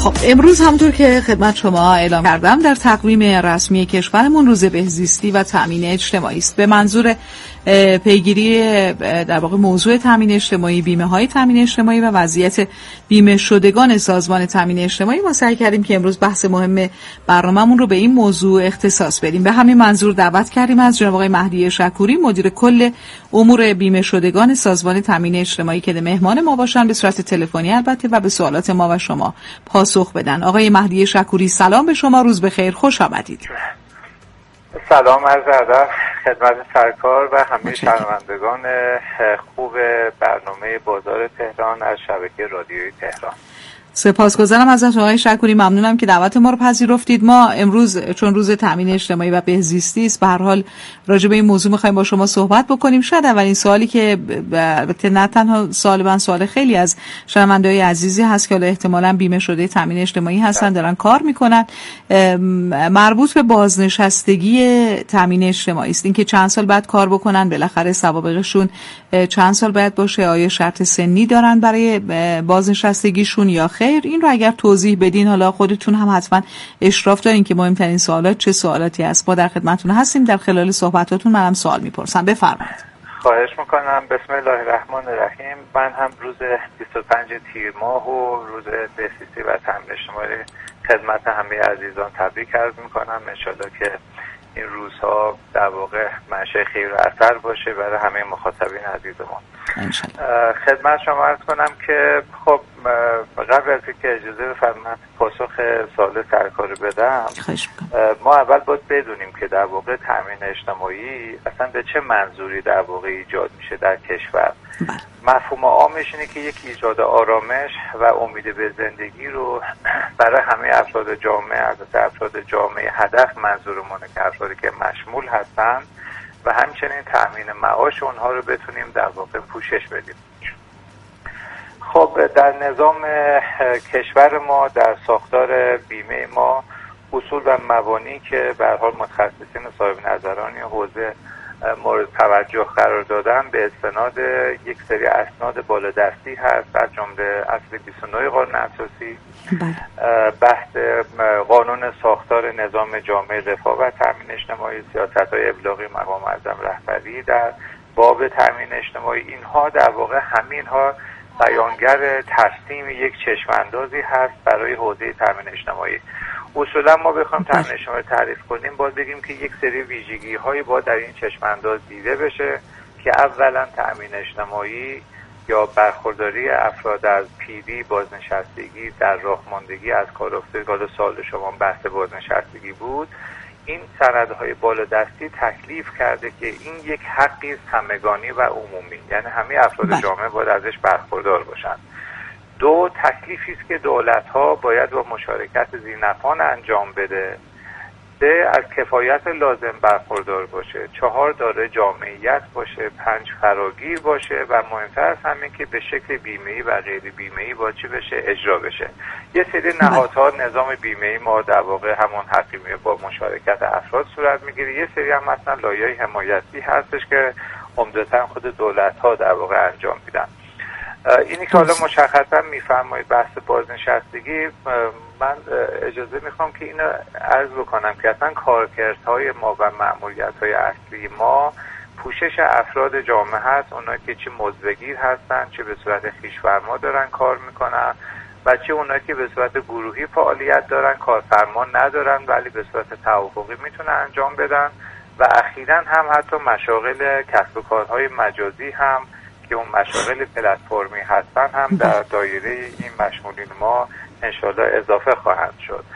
خب امروز همونطور که خدمت شما اعلام کردم در تقویم رسمی کشورمون روز بهزیستی و تامین اجتماعی است. به منظور پیگیری در واقع موضوع تامین اجتماعی، بیمه‌های تامین اجتماعی و وضعیت بیمه شدگان سازمان تامین اجتماعی ما سعی کردیم که امروز بحث مهم برنامه‌مون رو به این موضوع اختصاص بدیم. به همین منظور دعوت کردیم از جناب آقای مهدی شکوری مدیر کل امور بیمه شدگان سازمان تامین اجتماعی که مهمان ما باشن به صورت تلفنی البته و به سوالات ما و شما پاسخ بدن. آقای مهدی شکوری سلام به شما، روز بخیر، خوش آمدید. سلام عرض ادب خدمت سرکار و همه شنوندگان خوب برنامه بازار تهران از شبکه رادیویی تهران. سپاسگزارم ازت آقای شکوری، ممنونم که دعوت ما رو پذیرفتید. ما امروز چون روز تامین اجتماعی و بهزیستی است به هر حال راجع به این موضوع می‌خوایم با شما صحبت بکنیم. شاید اولین سوالی که البته نه تنها سوال من، سوال خیلی از شنونده‌های عزیزی هست که احتمالاً بیمه شده تامین اجتماعی هستن، دارن کار میکنن، مربوط به بازنشستگی تامین اجتماعی است. اینکه چند سال بعد کار بکنن، بالاخره سوابقشون چند سال باید باشه، آیا شرط سنی دارن برای بازنشستگیشون یا خیر؟ این رو اگر توضیح بدین، حالا خودتون هم حتما اشراف دارین که مهمترین سوالات چه سوالاتی هست. ما در خدمتتون هستیم، در خلال صحبتاتون منم سوال میپرسم، بفرمایید. خواهش میکنم. بسم الله الرحمن الرحیم. من هم روز 25 تیر ماه و روز بهزیستی و تامین اجتماعی خدمت همه عزیزان تبریک عرض میکنم. انشالله که این روزها در واقع منشأ خیر و اثر باشه برای همه مخاطبین عزیزمون. خدمت شما عرض کنم که خب قبل از اینکه اجازه بفرمایید پاسخ سوال سرکار بدم، ما اول باید بدونیم که در واقع تامین اجتماعی اصلا به چه منظوری در واقع ایجاد میشه در کشور. مفهوم عامش اینه که یک ایجاد آرامش و امید به زندگی رو برای همه افراد جامعه، البته افراد جامعه هدف منظورمونه که افرادی که مشمول هستن و همچنین تأمین معاش اونها رو بتونیم در واقع پوشش بدیم. خب در نظام کشور ما، در ساختار بیمه ما، اصول و مبانی که به هر حال متخصصین صاحب نظرانی حوزه مورد توجه قرار دادن به استناد یک سری اسناد بالادستی هست، از جمله اصل 29 قانون اساسی، بحث قانون ساختار نظام جامعه رفاه و تامین اجتماعی، سیاست‌های ابلاغی مقام اعظم رهبری در باب تامین اجتماعی. اینها در واقع همینها بیانگر ترسیم یک چشم‌اندازی هست برای حوزه تامین اجتماعی. اصولا ما بخوایم تامین اجتماعی تعریف کنیم باید بگیم که یک سری ویژگی‌هایی باید در این چشم‌انداز دیده بشه که اولا تامین اجتماعی یا برخورداری افراد از پیری، بازنشستگی، در راه ماندگی از کار افتادگی، حالا سوال شما بحث بازنشستگی بود، این سندهای بالادستی تکلیف کرده که این یک حقی است همگانی و عمومی، یعنی همه افراد جامعه باید ازش برخوردار باشند. دو، تکلیفی است که دولت‌ها باید با مشارکت ذی‌نفعان انجام بده. سه، از کفایت لازم برخوردار باشه. چهار، داره جامعیت باشه. پنج، فراگیر باشه و مهمتر از همین که به شکل بیمه‌ای و غیر بیمه‌ای با چی بشه؟ اجرا بشه. یه سری نهادها نظام بیمه‌ای ما در واقع همون حقیقی با مشارکت افراد صورت میگیره. یه سری هم مثلا لایه‌های حمایتی هستش که عمدتاً خود دولت‌ها در واقع انجام میدن. اینی که حالا مشخصا میفرمایید بحث بازنشستگی، من اجازه میخوام که اینو عرض بکنم که اصلا کارکردهای ما و مأموریت‌های اصلی ما پوشش افراد جامعه هست، اونایی که چه مزدگیر هستن، چه به صورت خویش‌فرما دارن کار میکنن و چه اونایی که به صورت گروهی فعالیت دارن، کارفرما ندارن ولی به صورت توافقی میتونن انجام بدن و اخیراً هم حتی مشاغل کسب و کارهای مجازی هم که اون مشاغل پلتفرمی هستن هم در دایره این مشمولین ما انشالله اضافه خواهند شد.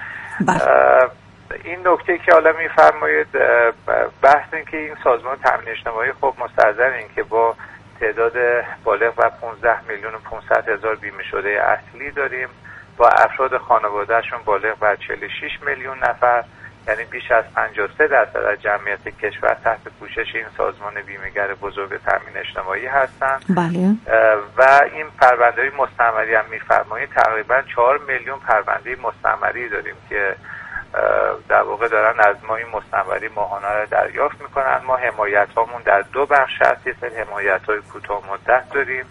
این نکته که حالا میفرمایید بحث این که این سازمان تامین اجتماعی خب مستحضر این که با تعداد بالغ و 15,500,000 بیمه شده اصلی داریم، با افراد خانوادهشون بالغ بر 46 میلیون نفر، یعنی بیش از 53% از جمعیت کشور تحت پوشش این سازمان بیمه‌گر بزرگ تامین اجتماعی هستند. بله. و این پرونده‌های مستمری هم می‌فرمایید تقریبا 4 میلیون پرونده مستمری داریم که در واقع دارن از ما این مستمری ماهانه رو دریافت میکنن. ما حمایت‌هامون در دو بخش هست. یه سری حمایت‌های کوتاه مدت داریم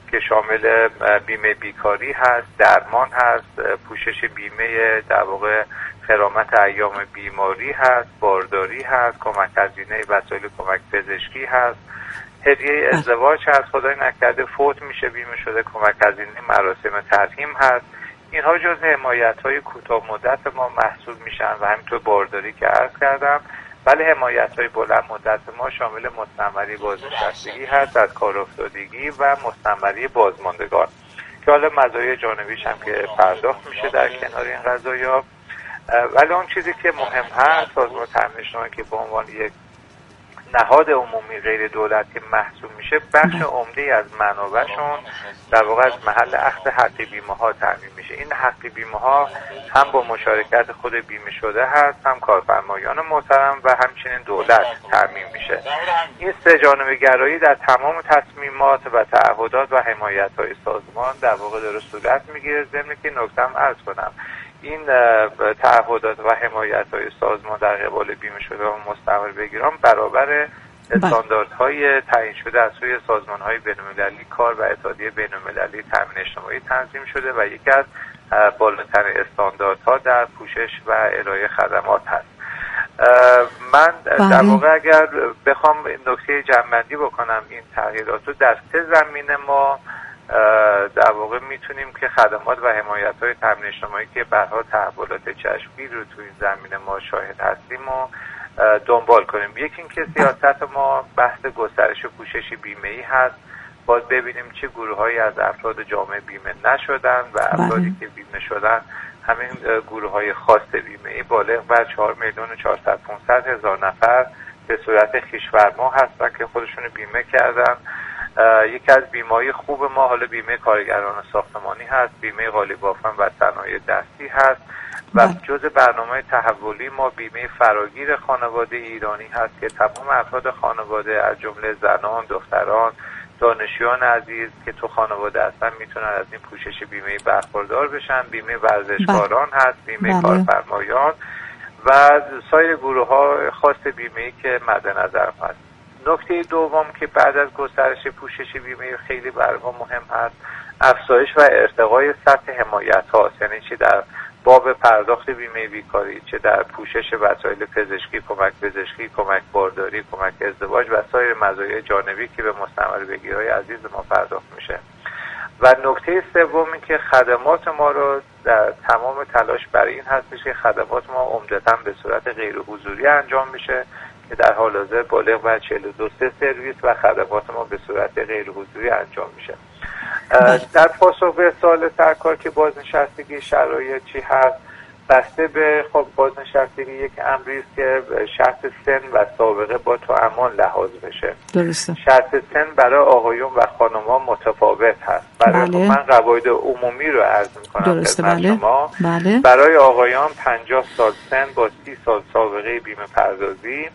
که شامل بیمه بیکاری هست، درمان هست، پوشش بیمه در واقع غرامت ایام بیماری هست، بارداری هست، کمک هزینه وسایل کمک پزشکی هست، هدیه ازدواج هست، خدای نکرده فوت میشه بیمه شده، کمک هزینه مراسم ترحیم هست. اینها جزء حمایت‌های کوتاه مدت ما محسوب میشن و همینطور بارداری که عرض کردم. ولی حمایت‌های بلند مدت ما شامل مستمری بازنشستگی هست از کار افتادگی و مستمری بازماندگان که حالا مزایای جانبیش هم که پرداخت میشه در کنار این قضایا. ولی اون چیزی که مهم هست، سازمان تامین اجتماعی که به عنوان یک نهاد عمومی غیر دولتی محسوب میشه، بخش عمده از منابعشون در واقع از محل اخذ حقی بیمه ها تامین میشه. این حقی بیمه ها هم با مشارکت خود بیمه شده هست، هم کارفرمایان محترم و همچنین دولت تامین میشه. این سه جانبه گرایی در تمام تصمیمات و تعهدات و حمایت های سازمان در واقع داره صورت میگیره. ضمن که نکته‌ام عرض کنم این تعهدات و حمایت‌های سازمان در قبال بیمه شده و مستعمل بگیران برابر استانداردهای تعیین شده از سوی سازمان‌های بین‌المللی کار و اتحادیه بین‌المللی تامین اجتماعی تنظیم شده و یکی از بالاترین استانداردها در پوشش و ارائه خدمات هست. من در واقع اگر بخوام نکته جمع‌بندی بکنم این تغییرات رو در سه زمینه ما در واقع میتونیم که خدمات و حمایت‌های تامین اجتماعی که به هر حال تحولات چشمگیر رو تو این زمینه ما شاهد هستیم و دنبال کنیم. یکی این که سیاست ما بحث گسترش پوشش بیمه‌ای هست. باید ببینیم چه گروه‌هایی از افراد جامعه بیمه نشدن و افرادی که بیمه شدن همین گروه‌های خاص بیمه‌ای بالغ بر 4,400,000 نفر به صورت خویش‌فرما هستن که خودشون بیمه کردن. یکی از بیمه‌های خوب ما حالا بیمه کارگران ساختمانی هست، بیمه قالی بافن و صنایع دستی هست و جزء برنامه تحولی ما بیمه فراگیر خانواده ایرانی هست که تمام افراد خانواده از جمله زنان، دختران، دانشجویان عزیز که تو خانواده هستن میتونن از این پوشش بیمه برخوردار بشن. بیمه ورزشکاران هست، بیمه کارفرمایان و سایر گروه‌ها خاص بیمه‌ای که مد نظر هست. نکته دوم که بعد از گسترش پوشش بیمه خیلی برای ما مهم هست افزایش و ارتقای سطح حمایت هاست، یعنی چه در باب پرداخت بیمه بیکاری، چه در پوشش وسایل پزشکی، کمک پزشکی، کمک بارداری، کمک ازدواج و سایر مزایای جانبی که به مستعمل بگیرهای عزیز ما پرداخت میشه. و نکته سومی که خدمات ما رو در تمام تلاش برای این هستش که خدمات ما عمدتاً به صورت غیر حضوری انجام میشه که در حال حاضر بالغ بر 42 سرویس و خدمات ما به صورت غیر حضوری انجام میشه. در پاسخ به سوال سرکار که بازنشستگی شرایط چی هست، بسته به خب بازنشستگی یک امری است که شرط سن و سابقه با توامان لحاظ بشه. درسته. شرط سن برای آقایون و خانم‌ها متفاوت هست. برای من قواعد عمومی رو عرض می‌کنم خدمت شما. برای آقایان 50 سال سن با 30 سال سابقه بیمه پردازی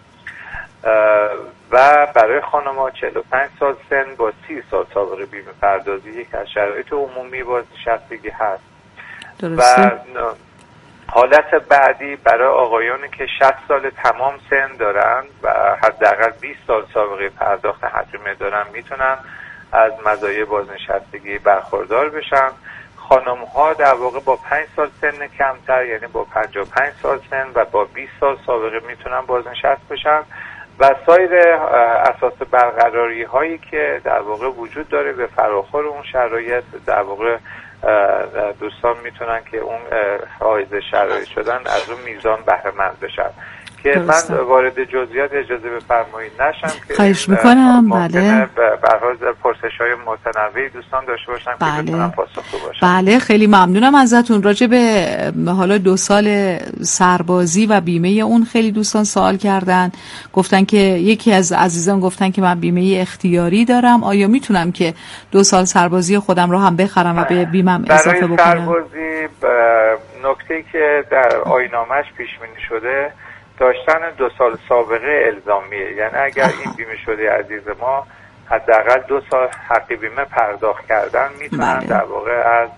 و برای خانم‌ها 45 سال سن با 30 سال سابقه بیمه پردازی یک از شرایط عمومی بازنشستگی هست. درسته. و حالت بعدی برای آقایانی که 60 سال تمام سن دارن و حداقل 20 سال سابقه پرداخت حتمی دارن میتونن از مزایای بازنشستگی برخوردار بشن. خانم‌ها در واقع با 5 سال سن کمتر، یعنی با 55 سال سن و با 20 سال سابقه میتونن بازنشست بشن و سایر اساس برقراری هایی که در واقع وجود داره به فراخور اون شرایط در واقع دوستان میتونن که اون حائز شرایط شدن از اون میزان بهره مند بشن که من وارد جزئیات اجازه بفرمایید نشم که خواهش میکنم. بله به هر حال پرسش‌های متنوعی دوستان داشته باشن که بتونن پاسخگو باشن. بله خیلی ممنونم ازتون. راجع به حالا 2 سال سربازی و بیمه اون خیلی دوستان سوال کردن، گفتن که یکی از عزیزان گفتن که من بیمه اختیاری دارم، آیا میتونم که 2 سال سربازی خودم رو هم بخرم و به بیمم اضافه بکنم؟ برای سربازی نکته که در آیین‌نامه‌اش پیش بینی شده داشتن 2 سال سابقه الزامیه، یعنی اگر این بیمه شده عزیز ما حداقل 2 سال حقی بیمه پرداخت کردن میتونن در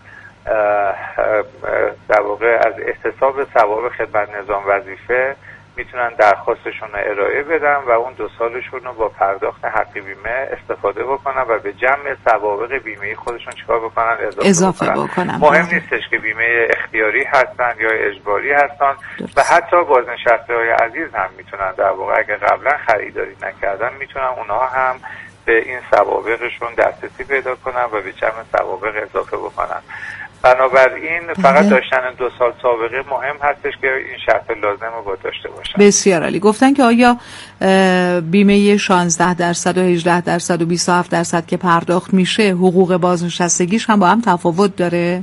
واقع از احتساب ثواب خدمت نظام وظیفه میتونن درخواستشون رو ارائه بدن و اون 2 سالشون رو با پرداخت حق بیمه استفاده بکنن و به جمع سوابق بیمه خودشون چیکار بکنن؟ اضافه بکنن. مهم نیستش که بیمه اختیاری هستن یا اجباری هستن و حتی بازنشسته‌های عزیز هم میتونن در واقع اگه قبلا خریداری نکردن میتونن اونها هم به این سوابقشون دسترسی پیدا کنن و به جمع سوابق اضافه بکنن. بنابراین فقط داشتن 2 سال سابقه مهم هستش که این شرط لازم رو با داشته باشن. بسیار عالی. گفتن که آیا بیمه 16% و 18% و 27% که پرداخت میشه حقوق بازنشستگیش هم با هم تفاوت داره؟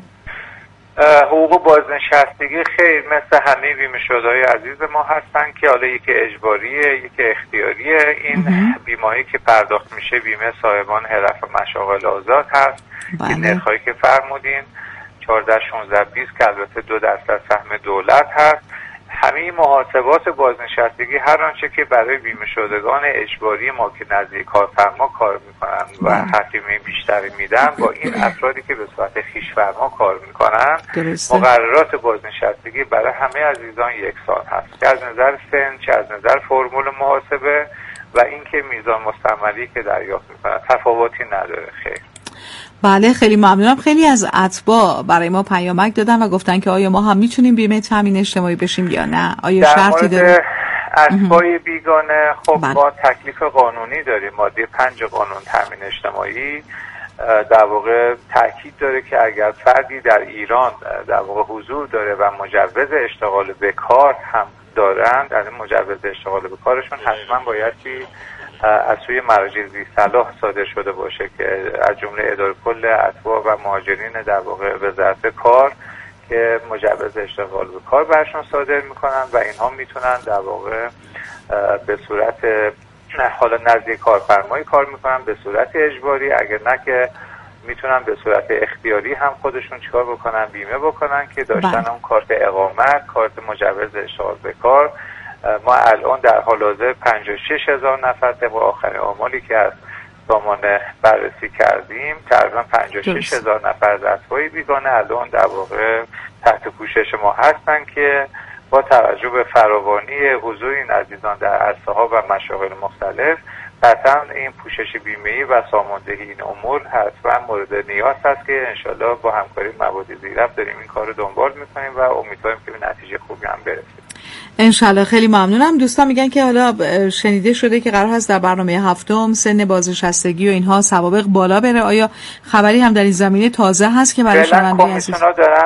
حقوق بازنشستگی خیر مثل همه بیمه شده‌های عزیز ما هستن که حالا یکی اجباریه یکی اختیاریه. این بیمه‌ای که پرداخت میشه بیمه صاحبان حرف و مشاغل آزاد هست. این نرخ‌هایی که فرمودین 14 16 20 که البته 2% سهم دولت هست. همه محاسبات بازنشستگی هر آنچه که برای بیمه شدگان اجباری ما که نزدیک کارفرما کار میکنن و حقیقی بیشتری میدن با این افرادی که به صورت خویش‌فرما کار میکنن مقررات بازنشستگی برای همه عزیزان یکسان هست، چه از نظر سن چه از نظر فرمول محاسبه و اینکه میزان مستعملی که دریافت میکنن تفاوتی نداره. خیر. بله خیلی ممنونم. خیلی از اتباع برای ما پیامک دادن و گفتن که آیا ما هم میتونیم بیمه تامین اجتماعی بشیم یا نه؟ آیا شرطی داره؟ اتباع بیگانه خب ما تکلیف قانونی داریم. ماده 5 قانون تامین اجتماعی در واقع تاکید داره که اگر فردی در ایران در واقع حضور داره و مجوز اشتغال به کار هم دارند، از مجوز اشتغال به کارشون حتما بایدی از سوی مراجع ذی‌صلاح صادر شده باشه که از جمله اداره کل اتباع و مهاجرین در واقع وزارت کار که مجوز اشتغال به کار برشون صادر میکنن و اینها میتونن در واقع به صورت حالا نزدیک کارفرمایی کار میکنن به صورت اجباری، اگر نه که میتونن به صورت اختیاری هم خودشون چیکار بکنن؟ بیمه بکنن که داشتن اون کارت اقامت، کارت مجوز اشتغال به کار. ما الان در حال حاضر 56,000 نفر طبق آخرین آماری که از سازمان بررسی کردیم تقریبا 56,000 نفر از اتباع بیگانه الان در واقع تحت پوشش ما هستن که با توجه به فراوانی حضور این عزیزان در عرصه‌ها و مشاغل مختلف قطعا این پوشش بیمه‌ای و ساماندهی این امور حتما مورد نیاز هست که انشالله با همکاری مواد زیرفت داریم این کار رو دنبال می‌کنیم و امیدواریم که به نتیجه خوبی هم برسیم. انشالله. خیلی ممنونم. دوستان میگن که حالا شنیده شده که قرار هست در برنامه 7 سن بازنشستگی و اینها سوابق بالا بره. آیا خبری هم در این زمینه تازه هست که برای شنونده عزیز؟ کمیسیون‌ها دارن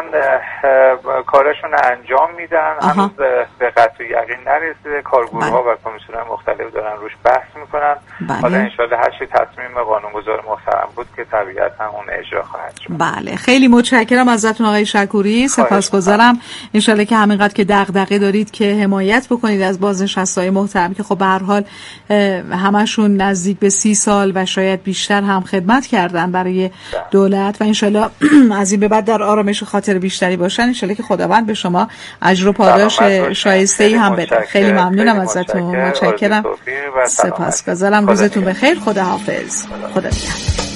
کارشون رو انجام میدن. هنوز به قطع یقین نرسیده. کارگروه‌ها و کمیسیون‌های مختلف دارن روش بحث میکنن. حالا انشالله هر چی تصمیم قانونگذار محترم بود که طبیعتاً اون اجرا خواهد شد. بله خیلی متشکرم ازتون آقای شکوری. سپاسگزارم. انشالله که همینقدر که دغدغه دارید که حمایت بکنید از بازنشسته‌های محترم که خب به هر حال همشون نزدیک به 30 سال و شاید بیشتر هم خدمت کردن برای دولت و انشالله از این به بعد در آرامش خاطر بیشتری باشن. انشالله که خداوند به شما اجر و پاداش شایسته‌ای هم بده. خیلی ممنونم ازتون. متشکرم. سپاسگزارم. روزتون بخیر. خداحافظ. خدا نگهدار.